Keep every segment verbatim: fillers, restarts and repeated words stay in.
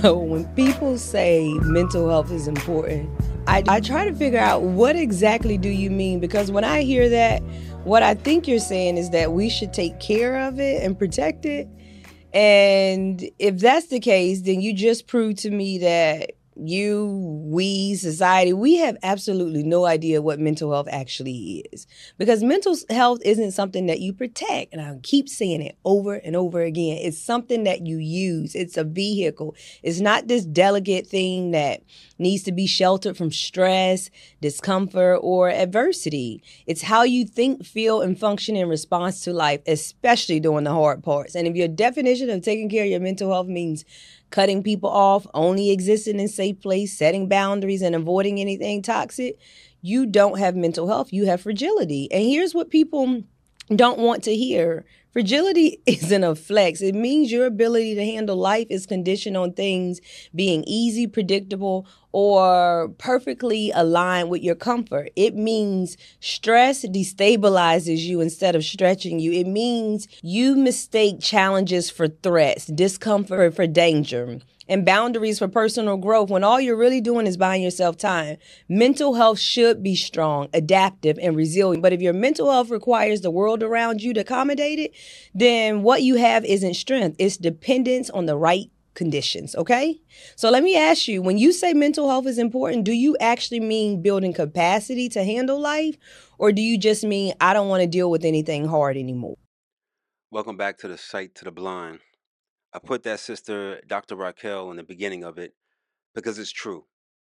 So when people say mental health is important, I, I try to figure out what exactly do you mean? Because when I hear that, what I think you're saying is that we should take care of it and protect it. And if that's the case, then you just proved to me that you, we, society, we have absolutely no idea what mental health actually is. Because mental health isn't something that you protect. And I keep saying it over and over again. It's something that you use. It's a vehicle. It's not this delicate thing that needs to be sheltered from stress, discomfort, or adversity. It's how you think, feel, and function in response to life, especially during the hard parts. And if your definition of taking care of your mental health means cutting people off, only existing in safe place, setting boundaries, and avoiding anything toxic, you don't have mental health. You have fragility. And here's what people don't want to hear. Fragility isn't a flex. It means your ability to handle life is conditioned on things being easy, predictable, or perfectly aligned with your comfort. It means stress destabilizes you instead of stretching you. It means you mistake challenges for threats, discomfort for danger, and boundaries for personal growth when all you're really doing is buying yourself time. Mental health should be strong, adaptive, and resilient. But if your mental health requires the world around you to accommodate it, then what you have isn't strength. It's dependence on the right conditions, okay? So let me ask you, when you say mental health is important, do you actually mean building capacity to handle life? Or do you just mean, I don't want to deal with anything hard anymore? Welcome back to the Sight to the Blind. I put that sister, Doctor Raquel, in the beginning of it because it's true.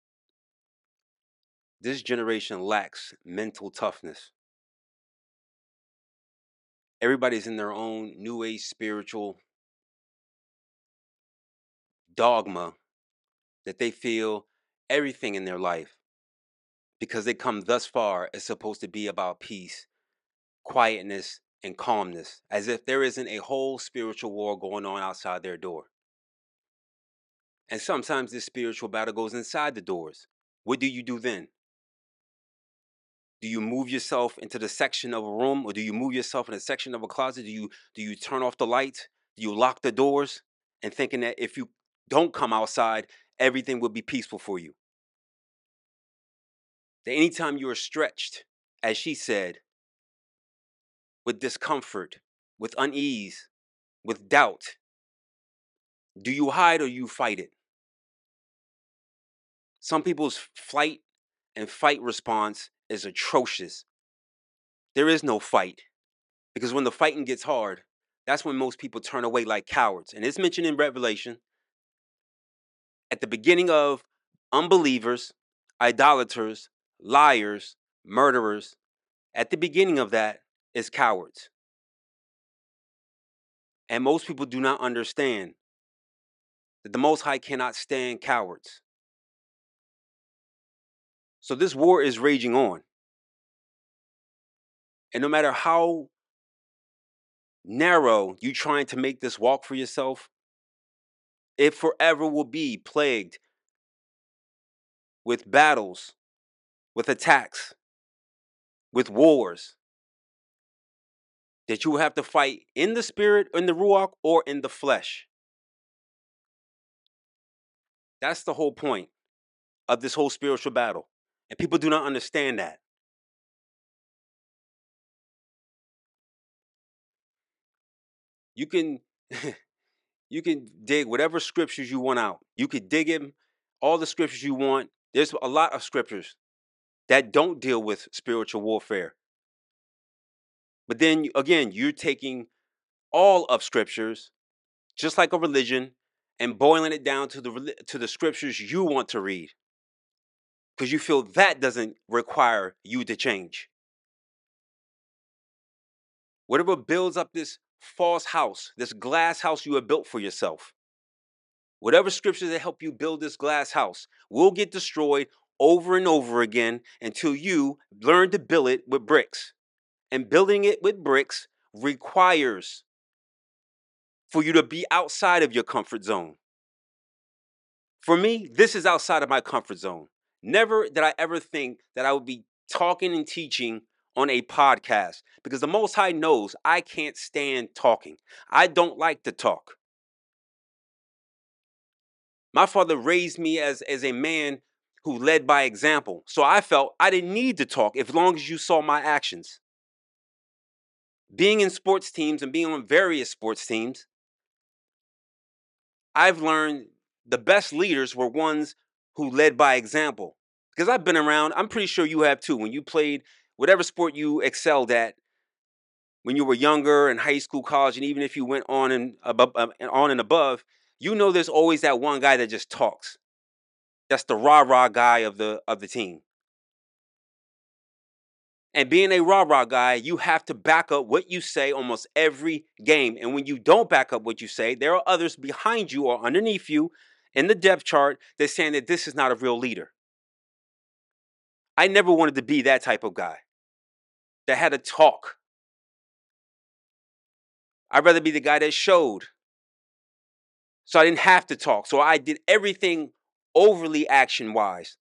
This generation lacks mental toughness. Everybody's in their own new age spiritual dogma that they feel everything in their life, because they come thus far, is supposed to be about peace, quietness, and calmness, as if there isn't a whole spiritual war going on outside their door. And sometimes this spiritual battle goes inside the doors. What do you do then? Do you move yourself into the section of a room, or do you move yourself in a section of a closet? Do you do you turn off the lights? Do you lock the doors and thinking that if you don't come outside, everything will be peaceful for you? That anytime you are stretched, as she said, with discomfort, with unease, with doubt, do you hide or you fight it? Some people's flight and fight response is atrocious. There is no fight. Because when the fighting gets hard, that's when most people turn away like cowards. And it's mentioned in Revelation at the beginning of unbelievers, idolaters, liars, murderers. At the beginning of that is cowards. And most people do not understand that the Most High cannot stand cowards. So this war is raging on. And no matter how narrow you trying to make this walk for yourself, it forever will be plagued with battles, with attacks, with wars that you will have to fight in the spirit, in the ruach, or in the flesh. That's the whole point of this whole spiritual battle. And people do not understand that. You can you can dig whatever scriptures you want out. You could dig in all the scriptures you want. There's a lot of scriptures that don't deal with spiritual warfare. But then again, you're taking all of scriptures, just like a religion, and boiling it down to the to the scriptures you want to read, because you feel that doesn't require you to change. Whatever builds up this false house, this glass house you have built for yourself, whatever scriptures that help you build this glass house will get destroyed over and over again until you learn to build it with bricks. And building it with bricks requires for you to be outside of your comfort zone. For me, this is outside of my comfort zone. Never did I ever think that I would be talking and teaching on a podcast, because the Most High knows I can't stand talking. I don't like to talk. My father raised me as, as a man who led by example. So I felt I didn't need to talk as long as you saw my actions. Being in sports teams and being on various sports teams, I've learned the best leaders were ones who led by example. Because I've been around, I'm pretty sure you have too. When you played whatever sport you excelled at, when you were younger in high school, college, and even if you went on and above, uh, on and above, you know there's always that one guy that just talks. That's the rah-rah guy of the of the team. And being a rah-rah guy, you have to back up what you say almost every game. And when you don't back up what you say, there are others behind you or underneath you in the depth chart that's saying that this is not a real leader. I never wanted to be that type of guy that had to talk. I'd rather be the guy that showed. So I didn't have to talk. So I did everything overly action-wise.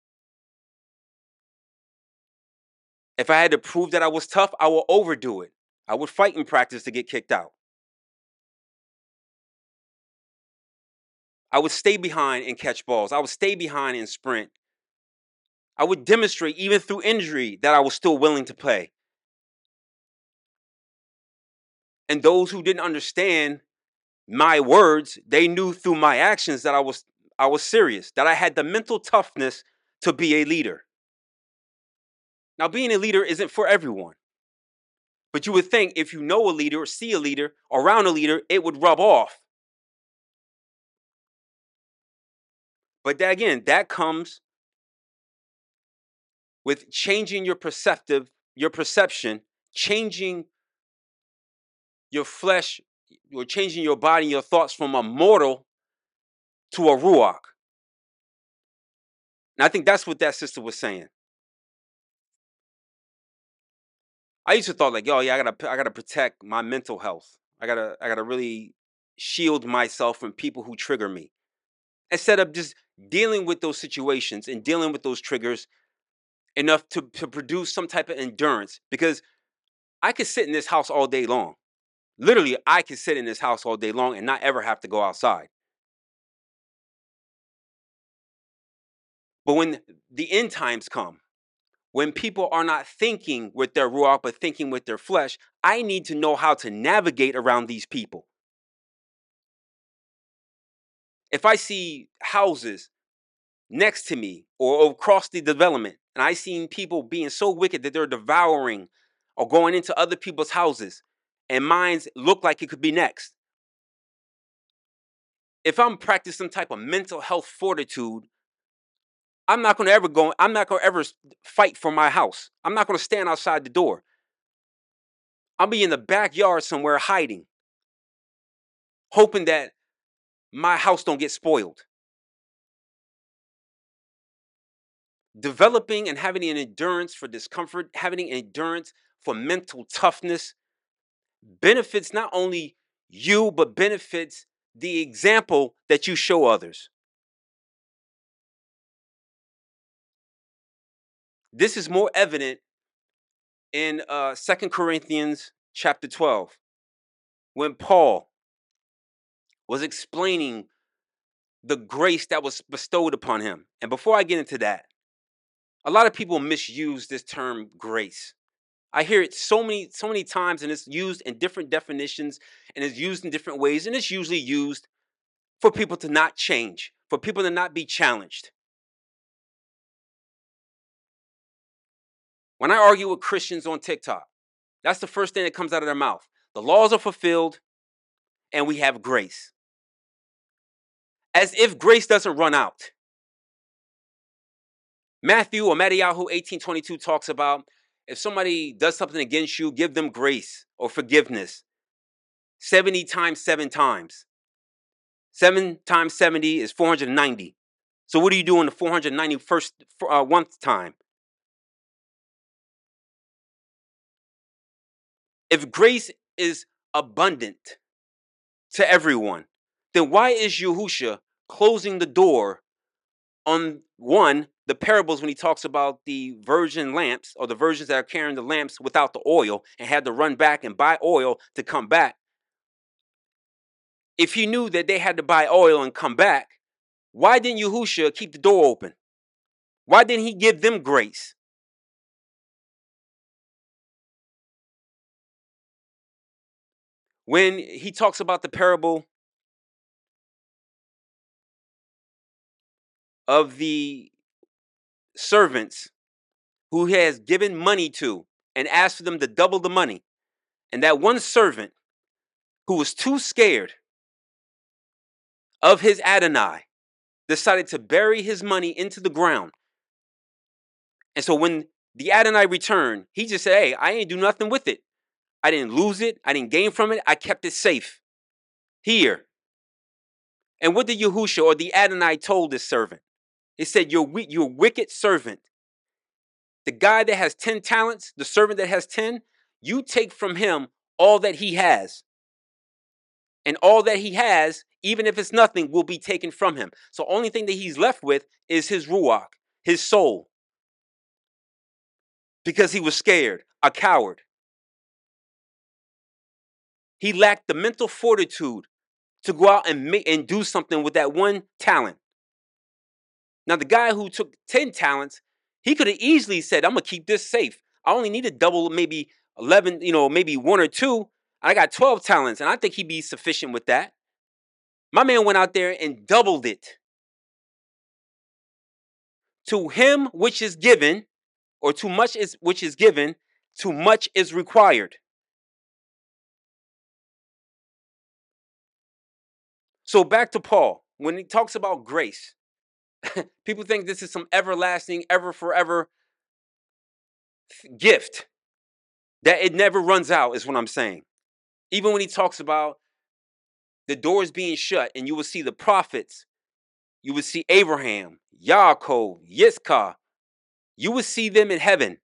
If I had to prove that I was tough, I would overdo it. I would fight in practice to get kicked out. I would stay behind and catch balls. I would stay behind and sprint. I would demonstrate, even through injury, that I was still willing to play. And those who didn't understand my words, they knew through my actions that I was I was serious, that I had the mental toughness to be a leader. Now, being a leader isn't for everyone. But you would think if you know a leader or see a leader, around a leader, it would rub off. But that, again, that comes with changing your perceptive, your perception, changing your flesh, or changing your body, your thoughts from a mortal to a ruach. And I think that's what that sister was saying. I used to thought like, yo, yeah, I gotta, I gotta protect my mental health. I gotta, I gotta really shield myself from people who trigger me. Instead of just dealing with those situations and dealing with those triggers enough to, to produce some type of endurance. Because I could sit in this house all day long. Literally, I could sit in this house all day long and not ever have to go outside. But when the end times come, when people are not thinking with their ruach, but thinking with their flesh, I need to know how to navigate around these people. If I see houses next to me or across the development, and I seen people being so wicked that they're devouring or going into other people's houses, and mines look like it could be next. If I'm practicing some type of mental health fortitude, I'm not going to ever go, I'm not going to ever fight for my house. I'm not going to stand outside the door. I'll be in the backyard somewhere hiding, hoping that my house don't get spoiled. Developing and having an endurance for discomfort, having an endurance for mental toughness benefits not only you, but benefits the example that you show others. This is more evident in uh, Second Corinthians chapter twelve, when Paul was explaining the grace that was bestowed upon him. And before I get into that, a lot of people misuse this term grace. I hear it so many, so many times, and it's used in different definitions, and it's used in different ways, and it's usually used for people to not change, for people to not be challenged. When I argue with Christians on TikTok, that's the first thing that comes out of their mouth. The laws are fulfilled, and we have grace. As if grace doesn't run out. Matthew or Matthew eighteen twenty-two talks about if somebody does something against you, give them grace or forgiveness. seventy times seven times. seven times seventy is four hundred ninety. So what do you do in the four hundred ninety-first uh, one time? If grace is abundant to everyone, then why is Yahushua closing the door on, one, the parables when he talks about the virgin lamps, or the virgins that are carrying the lamps without the oil and had to run back and buy oil to come back? If he knew that they had to buy oil and come back, Why didn't Yahushua keep the door open? Why didn't he give them grace? When he talks about the parable of the servants who he has given money to and asked for them to double the money, and that one servant who was too scared of his Adonai decided to bury his money into the ground. And so when the Adonai returned, he just said, hey, I ain't do nothing with it. I didn't lose it. I didn't gain from it. I kept it safe here. And what did Yahushua or the Adonai told this servant? It said, you're, you're wicked servant. The guy that has ten talents, the servant that has ten, you take from him all that he has. And all that he has, even if it's nothing, will be taken from him. So only thing that he's left with is his ruach, his soul. Because he was scared, a coward. He lacked the mental fortitude to go out and make and do something with that one talent. Now, the guy who took ten talents, he could have easily said, I'm going to keep this safe. I only need to double maybe eleven, you know, maybe one or two. I got twelve talents, and I think he'd be sufficient with that. My man went out there and doubled it. To him which is given, or too much is which is given, too much is required. So back to Paul, when he talks about grace, people think this is some everlasting, ever forever gift, that it never runs out, is what I'm saying. Even when he talks about the doors being shut, and you will see the prophets, you will see Abraham, Yaakov, Yitzchak, you will see them in heaven,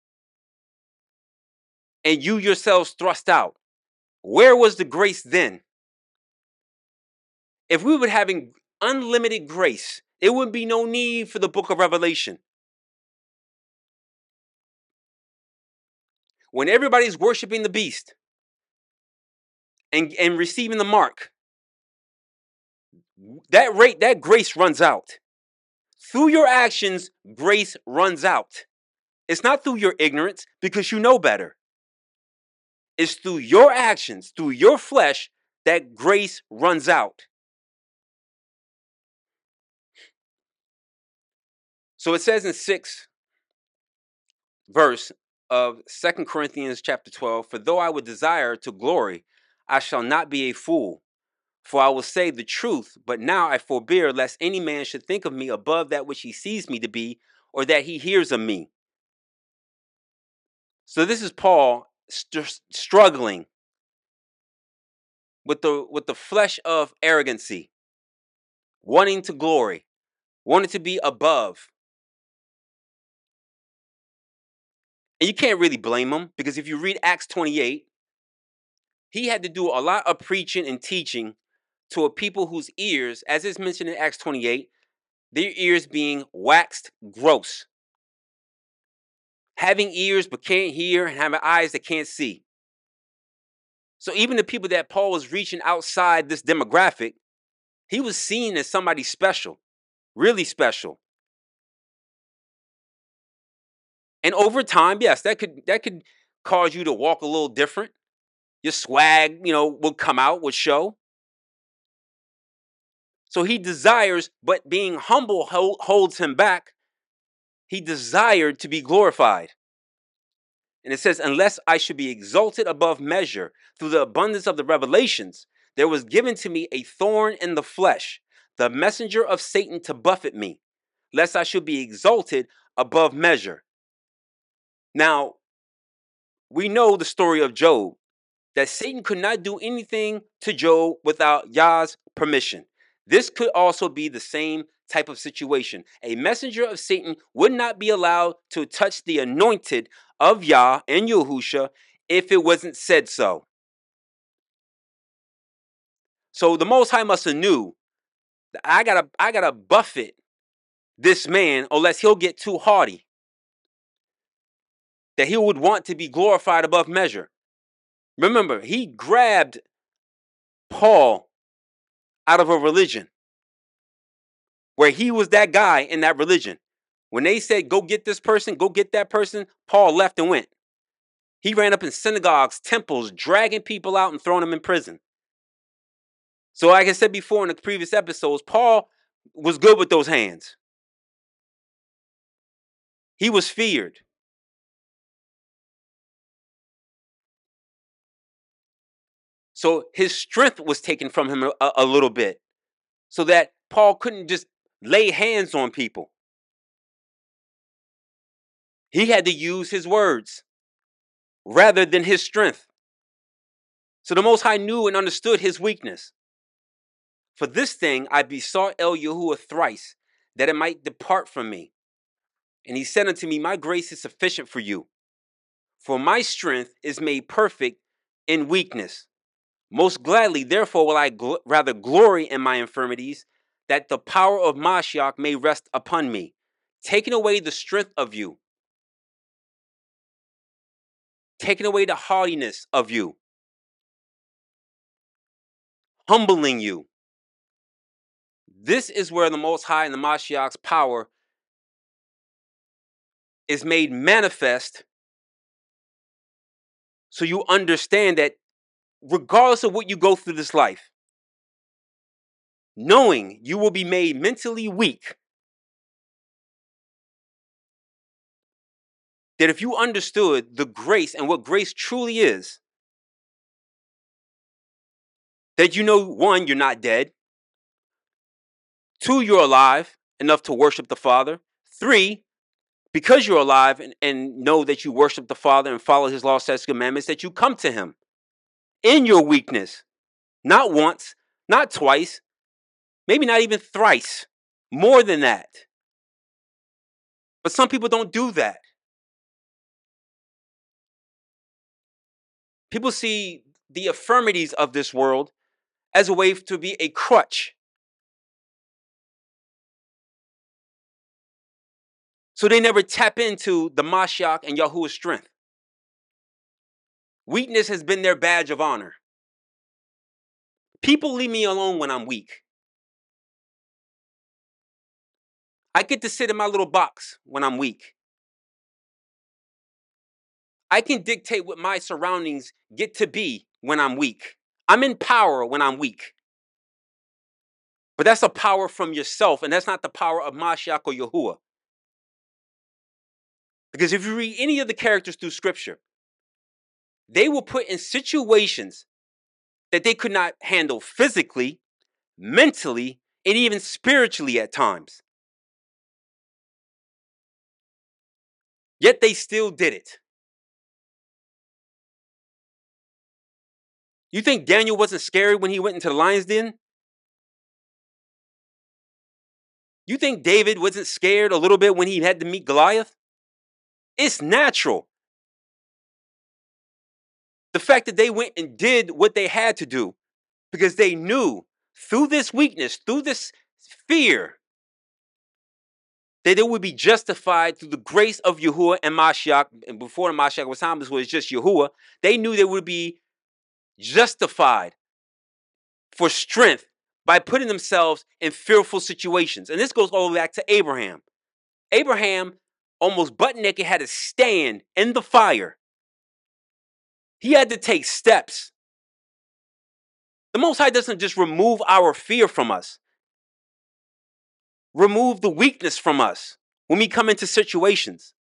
and you yourselves thrust out. Where was the grace then? If we were having unlimited grace, it would be no need for the book of Revelation. When everybody's worshiping the beast and, and receiving the mark, that rate, that grace runs out. Through your actions, grace runs out. It's not through your ignorance, because you know better. It's through your actions, through your flesh, that grace runs out. So it says in sixth verse of Second Corinthians chapter twelve, for though I would desire to glory, I shall not be a fool. For I will say the truth, but now I forbear, lest any man should think of me above that which he sees me to be, or that he hears of me. So this is Paul st- struggling with the with the flesh of arrogancy, wanting to glory, wanting to be above. And you can't really blame him, because if you read Acts twenty-eight, he had to do a lot of preaching and teaching to a people whose ears, as is mentioned in Acts twenty-eight, their ears being waxed gross. Having ears but can't hear, and having eyes that can't see. So even the people that Paul was reaching outside this demographic, he was seen as somebody special, really special. And over time, yes, that could that could cause you to walk a little different. Your swag, you know, will come out, will show. So he desires, but being humble holds him back. He desired to be glorified. And it says, unless I should be exalted above measure through the abundance of the revelations, there was given to me a thorn in the flesh, the messenger of Satan to buffet me, lest I should be exalted above measure. Now, we know the story of Job, that Satan could not do anything to Job without Yah's permission. This could also be the same type of situation. A messenger of Satan would not be allowed to touch the anointed of Yah and Yahushua if it wasn't said so. So the Most High must have knew that I gotta, I gotta buffet this man, unless he'll get too haughty, that he would want to be glorified above measure. Remember, he grabbed Paul out of a religion. where he was that guy in that religion. When they said, go get this person, go get that person, Paul left and went. He ran up in synagogues, temples, dragging people out and throwing them in prison. So like I said before in the previous episodes, Paul was good with those hands. He was feared. So his strength was taken from him a, a little bit, so that Paul couldn't just lay hands on people. He had to use his words rather than his strength. So the Most High knew and understood his weakness. For this thing I besought El Yahuwah thrice, that it might depart from me. And he said unto me, my grace is sufficient for you, for my strength is made perfect in weakness. Most gladly, therefore, will I gl- rather glory in my infirmities, that the power of Mashiach may rest upon me, taking away the strength of you, taking away the haughtiness of you, humbling you. This is where the Most High and the Mashiach's power is made manifest, so you understand that regardless of what you go through this life, knowing you will be made mentally weak, that if you understood the grace and what grace truly is, that you know, one, you're not dead. Two, you're alive enough to worship the Father. Three, because you're alive and, and know that you worship the Father and follow his law, statutes, commandments, that you come to him in your weakness. Not once, not twice, maybe not even thrice, more than that. But some people don't do that. People see the infirmities of this world as a way to be a crutch. So they never tap into the Mashiach and Yahuwah's strength. Weakness has been their badge of honor. People leave me alone when I'm weak. I get to sit in my little box when I'm weak. I can dictate what my surroundings get to be when I'm weak. I'm in power when I'm weak. But that's a power from yourself, and that's not the power of Mashiach or Yahuwah. Because if you read any of the characters through scripture, they were put in situations that they could not handle physically, mentally, and even spiritually at times. Yet they still did it. You think Daniel wasn't scary when he went into the lion's den? You think David wasn't scared a little bit when he had to meet Goliath? It's natural. The fact that they went and did what they had to do because they knew through this weakness, through this fear, that they would be justified through the grace of Yahuwah and Mashiach. And before the Mashiach was time, this was just Yahuwah. They knew they would be justified for strength by putting themselves in fearful situations. And this goes all the way back to Abraham. Abraham, almost butt naked, had to stand in the fire. He had to take steps. The Most High doesn't just remove our fear from us. Remove the weakness from us when we come into situations.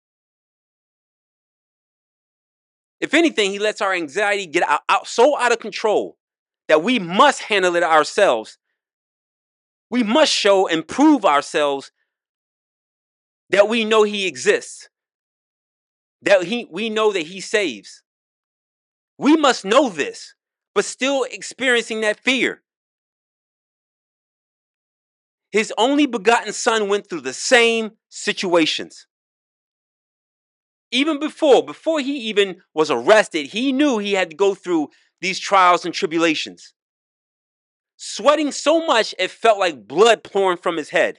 If anything, he lets our anxiety get out, out so out of control that we must handle it ourselves. We must show and prove ourselves that we know he exists. That he, we know that he saves. We must know this, but still experiencing that fear. His only begotten son went through the same situations. Even before, before he even was arrested, he knew he had to go through these trials and tribulations. Sweating so much it felt like blood pouring from his head.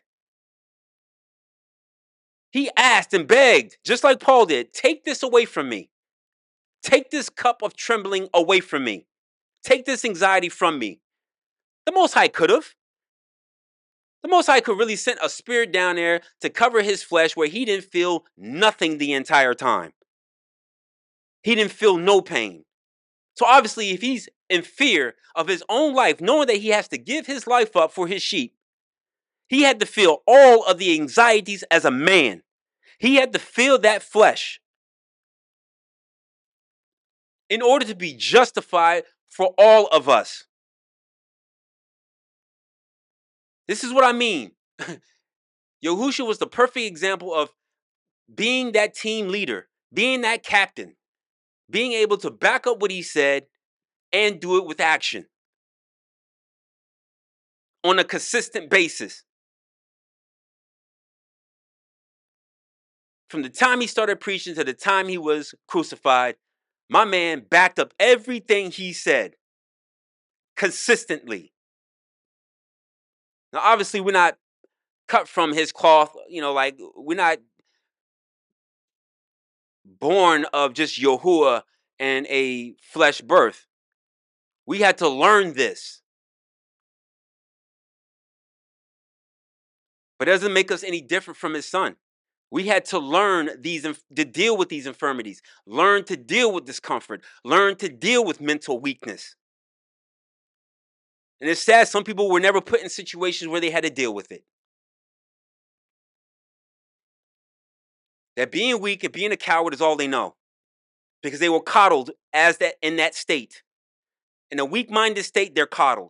He asked and begged, just like Paul did, take this away from me. Take this cup of trembling away from me. Take this anxiety from me. The Most High could have. The Most High could really send a spirit down there to cover his flesh where he didn't feel nothing the entire time. He didn't feel no pain. So obviously, if he's in fear of his own life, knowing that he has to give his life up for his sheep, he had to feel all of the anxieties as a man. He had to feel that flesh in order to be justified for all of us. This is what I mean. Yahushua was the perfect example of being that team leader, being that captain, being able to back up what he said and do it with action on a consistent basis. From the time he started preaching to the time he was crucified, my man backed up everything he said consistently. Now, obviously, we're not cut from his cloth, you know, like we're not born of just Yahuwah and a flesh birth. We had to learn this. But it doesn't make us any different from his son. We had to learn these to deal with these infirmities, learn to deal with discomfort, learn to deal with mental weakness. And it's sad, some people were never put in situations where they had to deal with it. That being weak and being a coward is all they know, because they were coddled as that in that state. In a weak-minded state, they're coddled.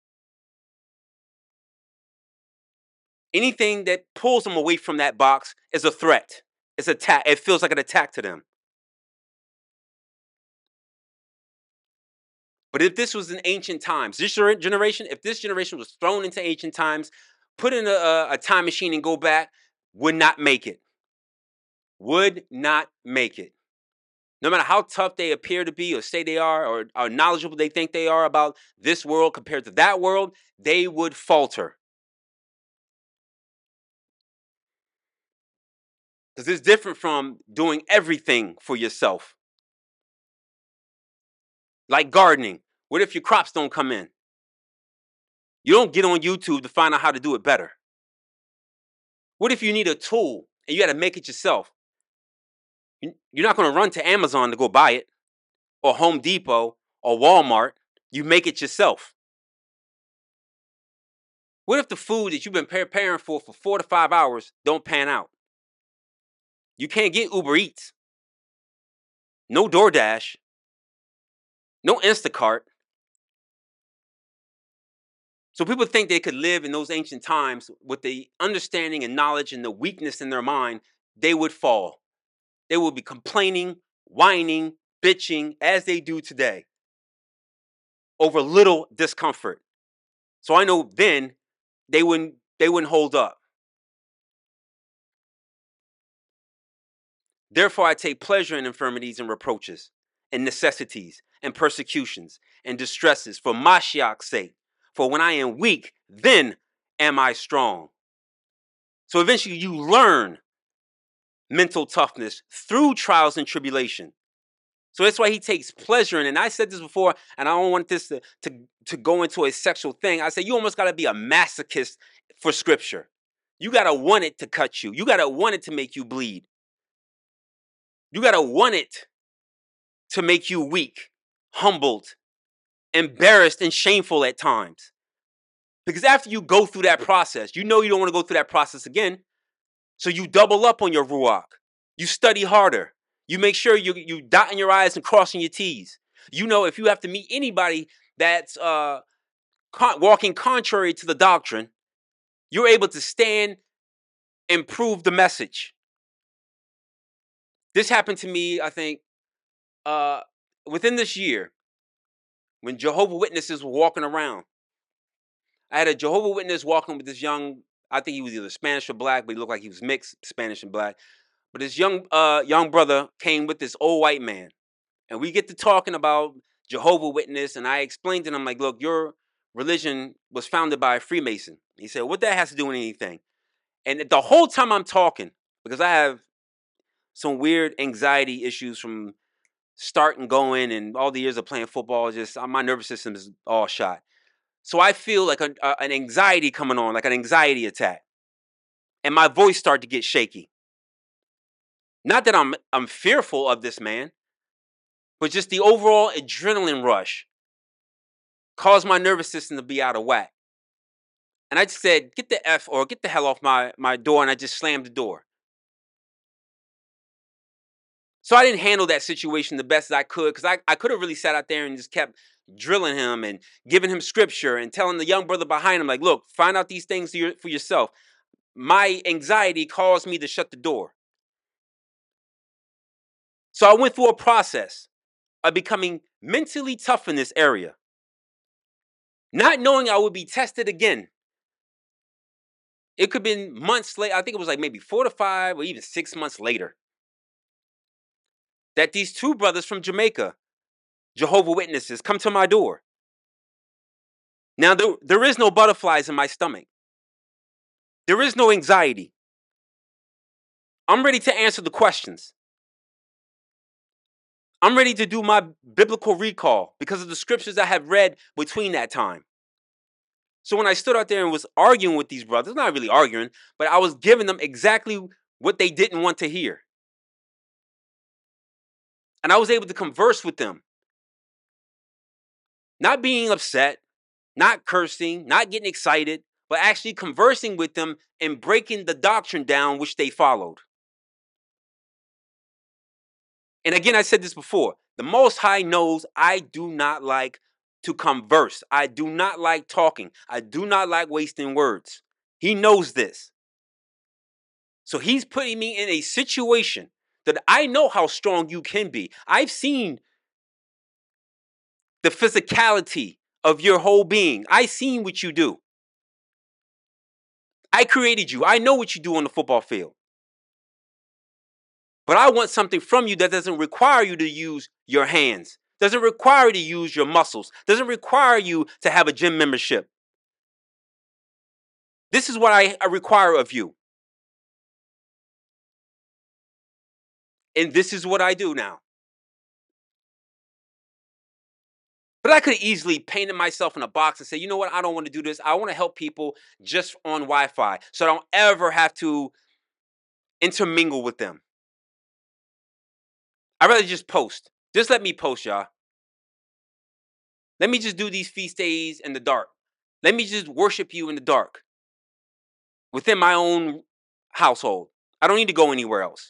Anything that pulls them away from that box is a threat. It's attack. It feels like an attack to them. But if this was in ancient times, this generation, if this generation was thrown into ancient times, put in a, a time machine and go back, would not make it. Would not make it. No matter how tough they appear to be or say they are or how knowledgeable they think they are about this world compared to that world, they would falter. Because it's different from doing everything for yourself. Like gardening. What if your crops don't come in? You don't get on YouTube to find out how to do it better. What if you need a tool and you got to make it yourself? You're not going to run to Amazon to go buy it, or Home Depot, or Walmart. You make it yourself. What if the food that you've been preparing for for four to five hours don't pan out? You can't get Uber Eats. No DoorDash. No Instacart. So people think they could live in those ancient times with the understanding and knowledge and the weakness in their mind. They would fall. They would be complaining, whining, bitching, as they do today, over little discomfort. So I know then they wouldn't, they wouldn't hold up. Therefore, I take pleasure in infirmities and reproaches, and necessities, and persecutions, and distresses, for Mashiach's sake. For when I am weak, then am I strong. So eventually you learn mental toughness through trials and tribulation. So that's why he takes pleasure in it. And I said this before, and I don't want this to, to, to go into a sexual thing. I said, you almost got to be a masochist for scripture. You got to want it to cut you. You got to want it to make you bleed. You got to want it to make you weak, humbled, embarrassed, and shameful at times. Because after you go through that process, you know you don't want to go through that process again. So you double up on your ruach. You study harder. You make sure you you dotting your I's and crossing your T's. You know, if you have to meet anybody that's uh, con- walking contrary to the doctrine, you're able to stand and prove the message. This happened to me, I think, uh, within this year, when Jehovah's Witnesses were walking around. I had a Jehovah's Witness walking with this young, I think he was either Spanish or black, but he looked like he was mixed Spanish and black. But this young uh, young brother came with this old white man. And we get to talking about Jehovah's Witness, and I explained to him, like, look, your religion was founded by a Freemason. He said, what that has to do with anything? And the whole time I'm talking, because I have some weird anxiety issues from starting going and all the years of playing football, just my nervous system is all shot. So I feel like a, a, an anxiety coming on, like an anxiety attack. And my voice started to get shaky. Not that I'm I'm fearful of this man, but just the overall adrenaline rush caused my nervous system to be out of whack. And I just said, get the F or get the hell off my, my door, and I just slammed the door. So I didn't handle that situation the best as I could, because I, I could have really sat out there and just kept drilling him and giving him scripture and telling the young brother behind him, like, look, find out these things for yourself. My anxiety caused me to shut the door. So I went through a process of becoming mentally tough in this area, not knowing I would be tested again. It could have been months later. I think it was like maybe four to five or even six months later that these two brothers from Jamaica, Jehovah Witnesses, come to my door. Now, there, there is no butterflies in my stomach. There is no anxiety. I'm ready to answer the questions. I'm ready to do my biblical recall because of the scriptures I have read between that time. So when I stood out there and was arguing with these brothers, not really arguing, but I was giving them exactly what they didn't want to hear. And I was able to converse with them. Not being upset, not cursing, not getting excited, but actually conversing with them and breaking the doctrine down which they followed. And again, I said this before, the Most High knows I do not like to converse. I do not like talking. I do not like wasting words. He knows this. So he's putting me in a situation that I know how strong you can be. I've seen the physicality of your whole being. I've seen what you do. I created you. I know what you do on the football field. But I want something from you that doesn't require you to use your hands, doesn't require you to use your muscles, doesn't require you to have a gym membership. This is what I, I require of you. And this is what I do now. But I could have easily painted myself in a box and say, you know what, I don't want to do this. I want to help people just on Wi-Fi so I don't ever have to intermingle with them. I'd rather just post. Just let me post, y'all. Let me just do these feast days in the dark. Let me just worship you in the dark within my own household. I don't need to go anywhere else.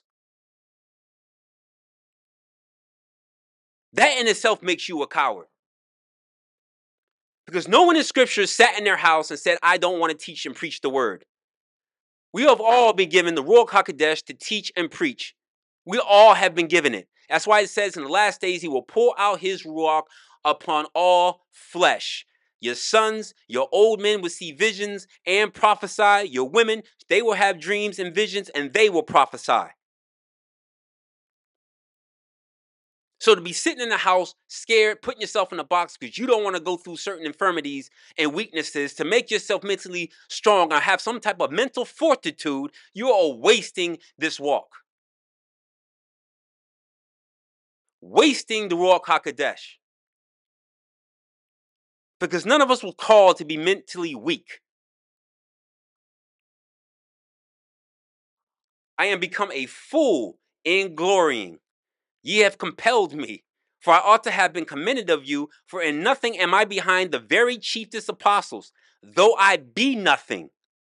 That in itself makes you a coward. Because no one in scripture sat in their house and said, I don't want to teach and preach the word. We have all been given the Ruach HaKodesh to teach and preach. We all have been given it. That's why it says in the last days, he will pour out his Ruach upon all flesh. Your sons, your old men will see visions and prophesy. Your women, they will have dreams and visions and they will prophesy. So to be sitting in the house, scared, putting yourself in a box because you don't want to go through certain infirmities and weaknesses to make yourself mentally strong or have some type of mental fortitude, you are wasting this walk. Wasting the Ruach HaKodesh. Because none of us were called to be mentally weak. I am become a fool in glorying. Ye have compelled me, for I ought to have been commended of you, for in nothing am I behind the very chiefest apostles, though I be nothing.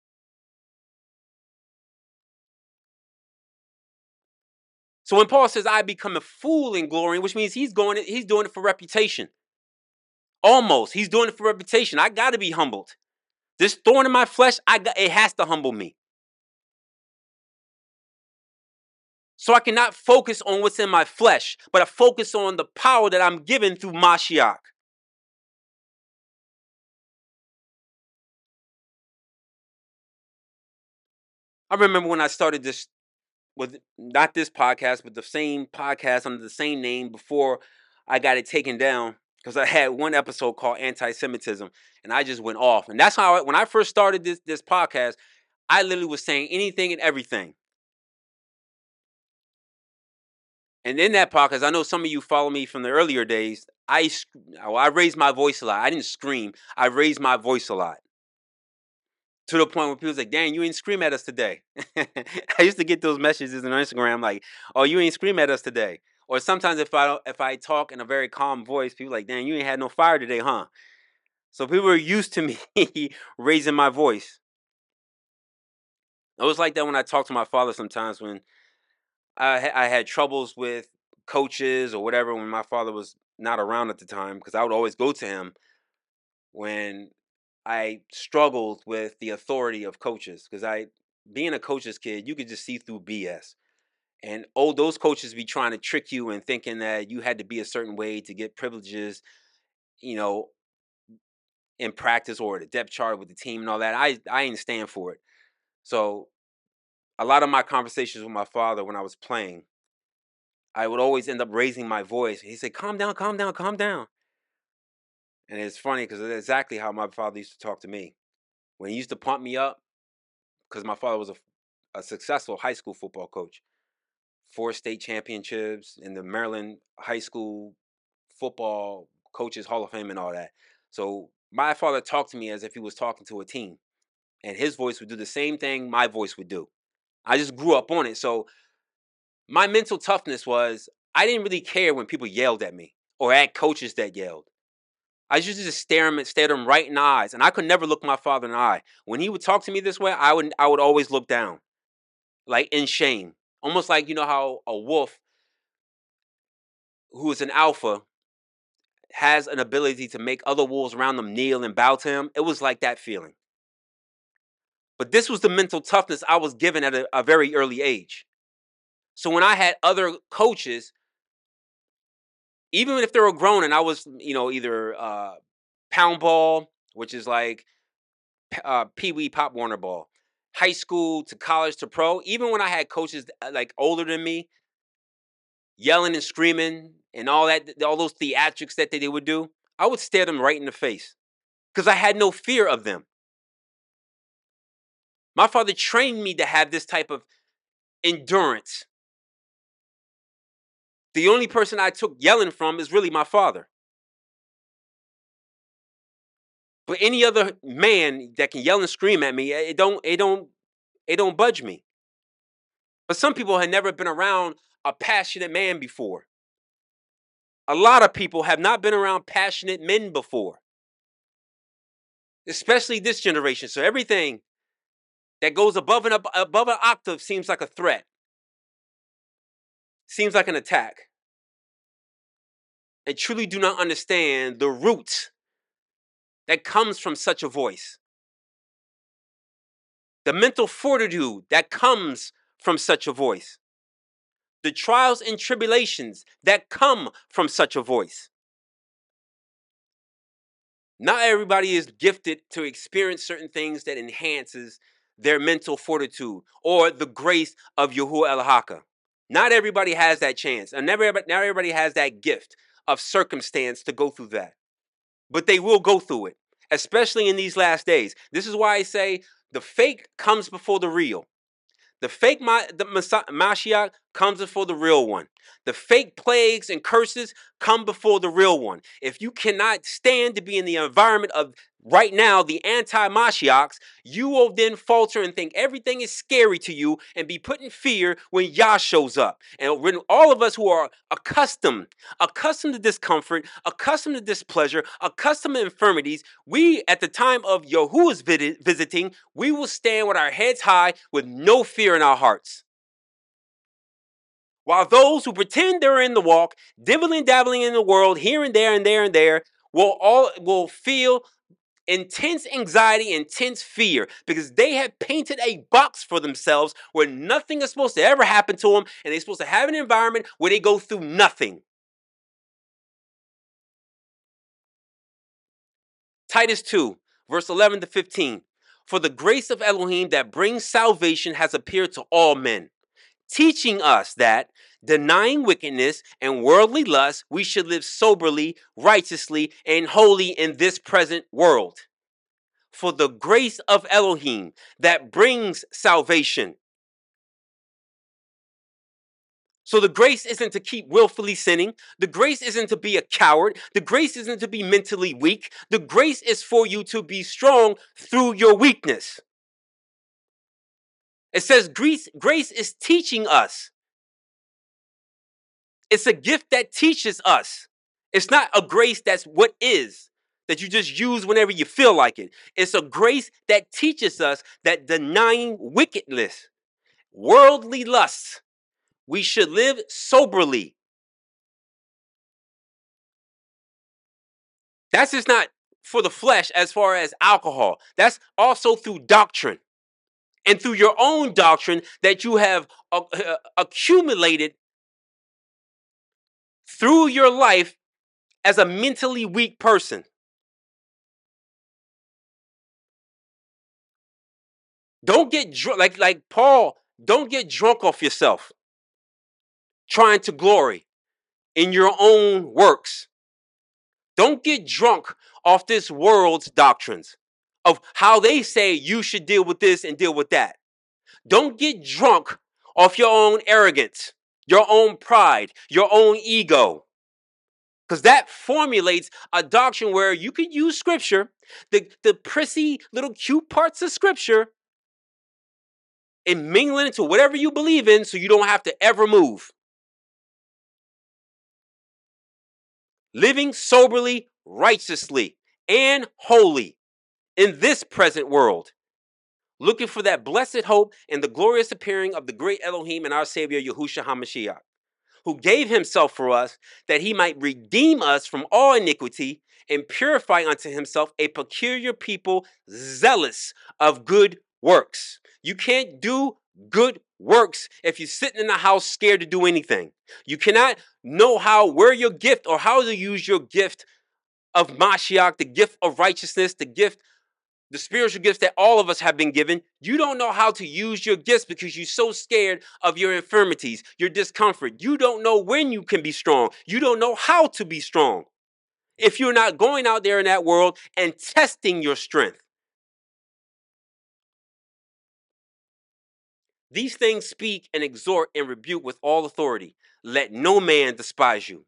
So when Paul says I become a fool in glorying, which means he's going, he's doing it for reputation. Almost, he's doing it for reputation. I got to be humbled. This thorn in my flesh, I got, it has to humble me. So I cannot focus on what's in my flesh, but I focus on the power that I'm given through Mashiach. I remember when I started this, with not this podcast, but the same podcast under the same name before I got it taken down, because I had one episode called Anti-Semitism, and I just went off. And that's how, I, when I first started this, this podcast, I literally was saying anything and everything. And in that podcast, I know some of you follow me from the earlier days. I, well, I raised my voice a lot. I didn't scream. I raised my voice a lot. To the point where people like, "Dan, you ain't scream at us today." I used to get those messages on Instagram like, "Oh, you ain't scream at us today." Or sometimes if I if I talk in a very calm voice, people are like, "Dan, you ain't had no fire today, huh?" So people are used to me raising my voice. It was like that when I talk to my father sometimes when I, I had troubles with coaches or whatever when my father was not around at the time, because I would always go to him when I struggled with the authority of coaches, because I, being a coach's kid, you could just see through B S. And oh, those coaches be trying to trick you and thinking that you had to be a certain way to get privileges, you know, in practice or the depth chart with the team and all that. I I ain't stand for it. So a lot of my conversations with my father when I was playing, I would always end up raising my voice. He said, "Calm down, calm down, calm down." And it's funny because it's exactly how my father used to talk to me. When he used to pump me up, because my father was a, a successful high school football coach, four state championships in the Maryland High School Football Coaches Hall of Fame and all that. So my father talked to me as if he was talking to a team, and his voice would do the same thing my voice would do. I just grew up on it. So my mental toughness was I didn't really care when people yelled at me or at coaches that yelled. I used to just stare him and stare them right in the eyes, and I could never look my father in the eye. When he would talk to me this way, I would I would always look down, like in shame, almost like you know how a wolf, who is an alpha, has an ability to make other wolves around them kneel and bow to him. It was like that feeling. But this was the mental toughness I was given at a, a very early age. So when I had other coaches, even if they were grown and I was, you know, either uh, pound ball, which is like uh, Pee Wee Pop Warner ball, high school to college to pro, even when I had coaches like older than me, yelling and screaming and all that, all those theatrics that they would do, I would stare them right in the face because I had no fear of them. My father trained me to have this type of endurance. The only person I took yelling from is really my father. But any other man that can yell and scream at me, it don't, it don't, it don't budge me. But some people had never been around a passionate man before. A lot of people have not been around passionate men before, especially this generation. So everything that goes above and ab- above an octave seems like a threat, seems like an attack, and truly do not understand the roots that comes from such a voice, the mental fortitude that comes from such a voice, the trials and tribulations that come from such a voice. Not everybody is gifted to experience certain things that enhances their mental fortitude or the grace of Yahuwah El-Haka. Not everybody has that chance, and never, not everybody has that gift of circumstance to go through that. But they will go through it, especially in these last days. This is why I say the fake comes before the real. The fake Ma- the Mashiach comes before the real one. The fake plagues and curses come before the real one. If you cannot stand to be in the environment of right now, the anti-Mashiachs, you will then falter and think everything is scary to you and be put in fear when Yah shows up. And when all of us who are accustomed, accustomed to discomfort, accustomed to displeasure, accustomed to infirmities, we at the time of Yahuwah's visiting, we will stand with our heads high with no fear in our hearts. While those who pretend they're in the walk, dibbling dabbling in the world, here and there and there and there, will all will feel intense anxiety, intense fear, because they have painted a box for themselves where nothing is supposed to ever happen to them, and they're supposed to have an environment where they go through nothing. Titus two, verse eleven to fifteen. For the grace of Elohim that brings salvation has appeared to all men, teaching us that, denying wickedness and worldly lust, we should live soberly, righteously, and holy in this present world. For the grace of Elohim that brings salvation. So the grace isn't to keep willfully sinning. The grace isn't to be a coward. The grace isn't to be mentally weak. The grace is for you to be strong through your weakness. It says grace, grace is teaching us. It's a gift that teaches us. It's not a grace that's what is, that you just use whenever you feel like it. It's a grace that teaches us that denying wickedness, worldly lusts, we should live soberly. That's just not for the flesh as far as alcohol. That's also through doctrine and through your own doctrine that you have uh, uh, accumulated through your life as a mentally weak person. Don't get drunk, like, like Paul, don't get drunk off yourself, trying to glory in your own works. Don't get drunk off this world's doctrines of how they say you should deal with this and deal with that. Don't get drunk off your own arrogance, your own pride, your own ego. Because that formulates a doctrine where you can use scripture, the, the prissy little cute parts of scripture, and mingle it into whatever you believe in so you don't have to ever move. Living soberly, righteously, and holy in this present world. Looking for that blessed hope and the glorious appearing of the great Elohim and our Savior Yahushua HaMashiach, who gave himself for us that he might redeem us from all iniquity and purify unto himself a peculiar people zealous of good works. You can't do good works if you're sitting in the house scared to do anything. You cannot know how, where your gift or how to use your gift of Mashiach, the gift of righteousness, the gift, the spiritual gifts that all of us have been given. You don't know how to use your gifts because you're so scared of your infirmities, your discomfort. You don't know when you can be strong. You don't know how to be strong if you're not going out there in that world and testing your strength. These things speak and exhort and rebuke with all authority. Let no man despise you.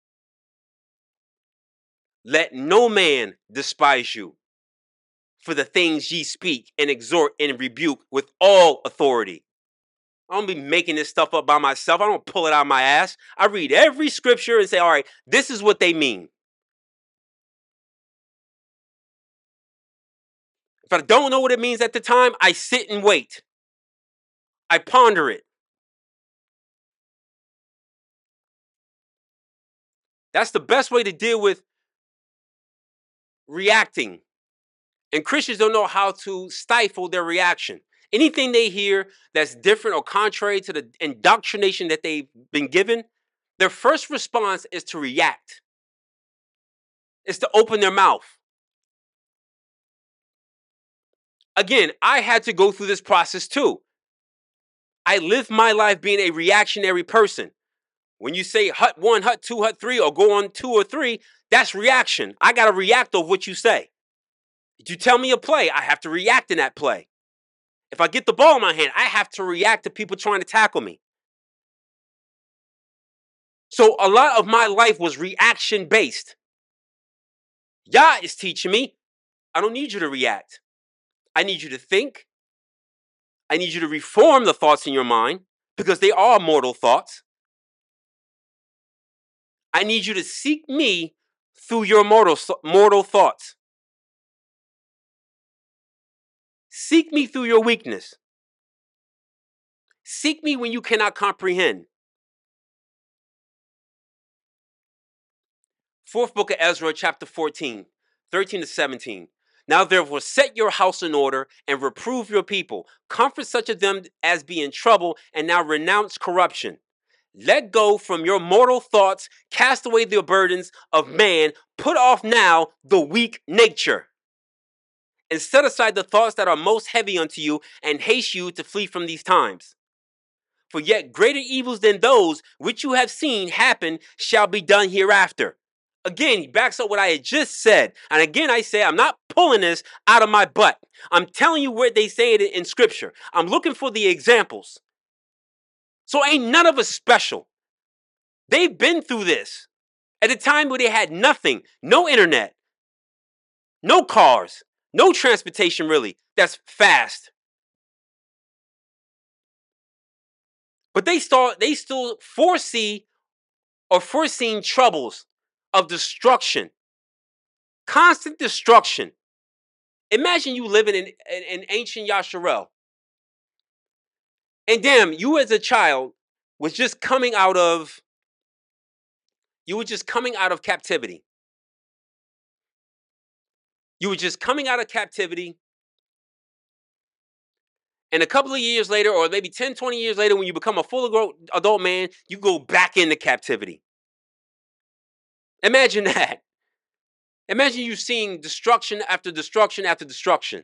Let no man despise you for the things ye speak and exhort and rebuke with all authority. I don't be making this stuff up by myself. I don't pull it out of my ass. I read every scripture and say, all right, this is what they mean. If I don't know what it means at the time, I sit and wait. I ponder it. That's the best way to deal with reacting. And Christians don't know how to stifle their reaction. Anything they hear that's different or contrary to the indoctrination that they've been given, their first response is to react. It's to open their mouth. Again, I had to go through this process too. I lived my life being a reactionary person. When you say hut one, hut two, hut three, or go on two or three, that's reaction. I got to react of what you say. If you tell me a play, I have to react in that play. If I get the ball in my hand, I have to react to people trying to tackle me. So a lot of my life was reaction based. Yah is teaching me, I don't need you to react. I need you to think. I need you to reform the thoughts in your mind because they are mortal thoughts. I need you to seek me through your mortal, mortal thoughts. Seek me through your weakness. Seek me when you cannot comprehend. Fourth book of Ezra, chapter fourteen, thirteen to seventeen. Now therefore set your house in order and reprove your people. Comfort such of them as be in trouble, and now renounce corruption. Let go from your mortal thoughts, cast away the burdens of man, put off now the weak nature. And set aside the thoughts that are most heavy unto you, and haste you to flee from these times. For yet greater evils than those which you have seen happen shall be done hereafter. Again, he backs up what I had just said. And again, I say, I'm not pulling this out of my butt. I'm telling you where they say it in scripture. I'm looking for the examples. So ain't none of us special. They've been through this at a time where they had nothing, no internet, no cars, no transportation really that's fast. But they start, they still foresee or foreseen troubles of destruction, constant destruction. Imagine you living in, in, in ancient Yasharel. And damn, you as a child was just coming out of, you were just coming out of captivity. You were just coming out of captivity. And a couple of years later, or maybe ten, twenty years later, when you become a full adult man, you go back into captivity. Imagine that. Imagine you seeing destruction after destruction after destruction.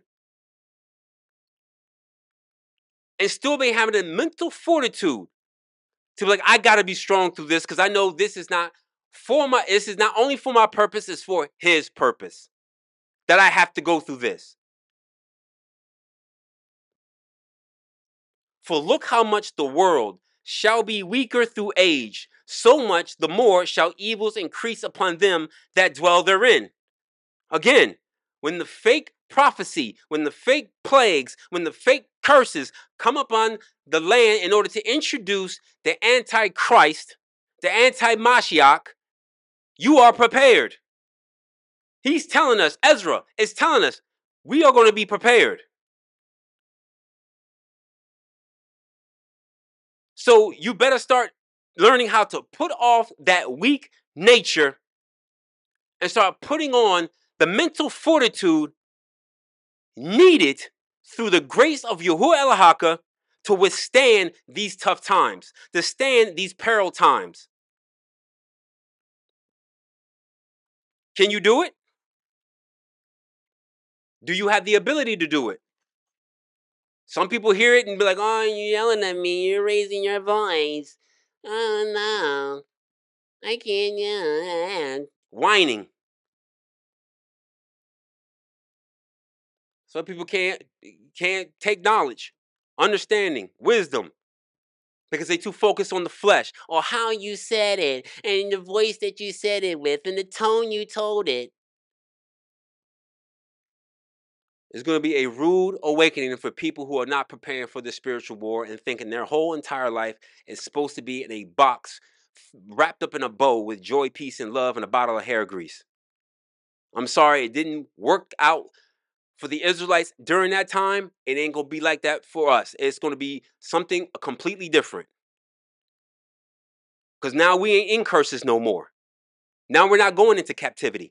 And still be having the mental fortitude to be like, I got to be strong through this because I know this is not for my, this is not only for my purpose, it's for his purpose. That I have to go through this. For look how much the world shall be weaker through age, so much the more shall evils increase upon them that dwell therein. Again, when the fake prophecy, when the fake plagues, when the fake curses come upon the land in order to introduce the Antichrist, the anti-Mashiach, you are prepared. He's telling us, Ezra is telling us, we are going to be prepared. So you better start learning how to put off that weak nature and start putting on the mental fortitude needed through the grace of Yahuwah Elohaka to withstand these tough times, to stand these peril times. Can you do it? Do you have the ability to do it? Some people hear it and be like, oh, you're yelling at me, you're raising your voice. Oh, no, I can't, yeah. Whining. Some people can't, can't take knowledge, understanding, wisdom, because they too focused on the flesh or how you said it and the voice that you said it with and the tone you told it. It's going to be a rude awakening for people who are not preparing for the spiritual war and thinking their whole entire life is supposed to be in a box wrapped up in a bow with joy, peace, and love and a bottle of hair grease. I'm sorry, it didn't work out for the Israelites during that time. It ain't going to be like that for us. It's going to be something completely different. Because now we ain't in curses no more. Now we're not going into captivity.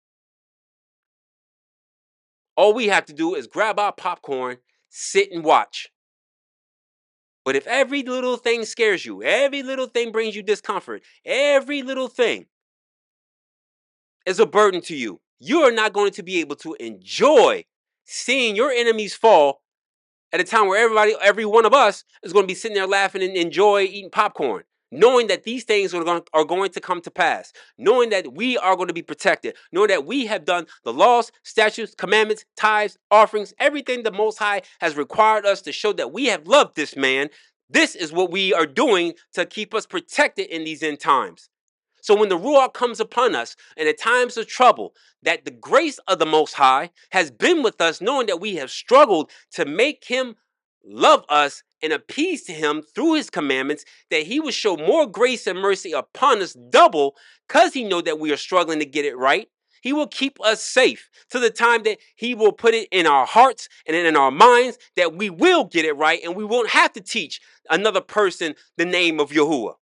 All we have to do is grab our popcorn, sit and watch. But if every little thing scares you, every little thing brings you discomfort, every little thing is a burden to you, you are not going to be able to enjoy seeing your enemies fall at a time where everybody, every one of us is going to be sitting there laughing and enjoy eating popcorn. Knowing that these things are going, are going to come to pass, knowing that we are going to be protected, knowing that we have done the laws, statutes, commandments, tithes, offerings, everything the Most High has required us to show that we have loved this man. This is what we are doing to keep us protected in these end times. So when the Ruach comes upon us in the times of trouble, that the grace of the Most High has been with us, knowing that we have struggled to make him love us and appease to him through his commandments, that he will show more grace and mercy upon us double because he know that we are struggling to get it right. He will keep us safe to the time that he will put it in our hearts and in our minds that we will get it right and we won't have to teach another person the name of Yahuwah.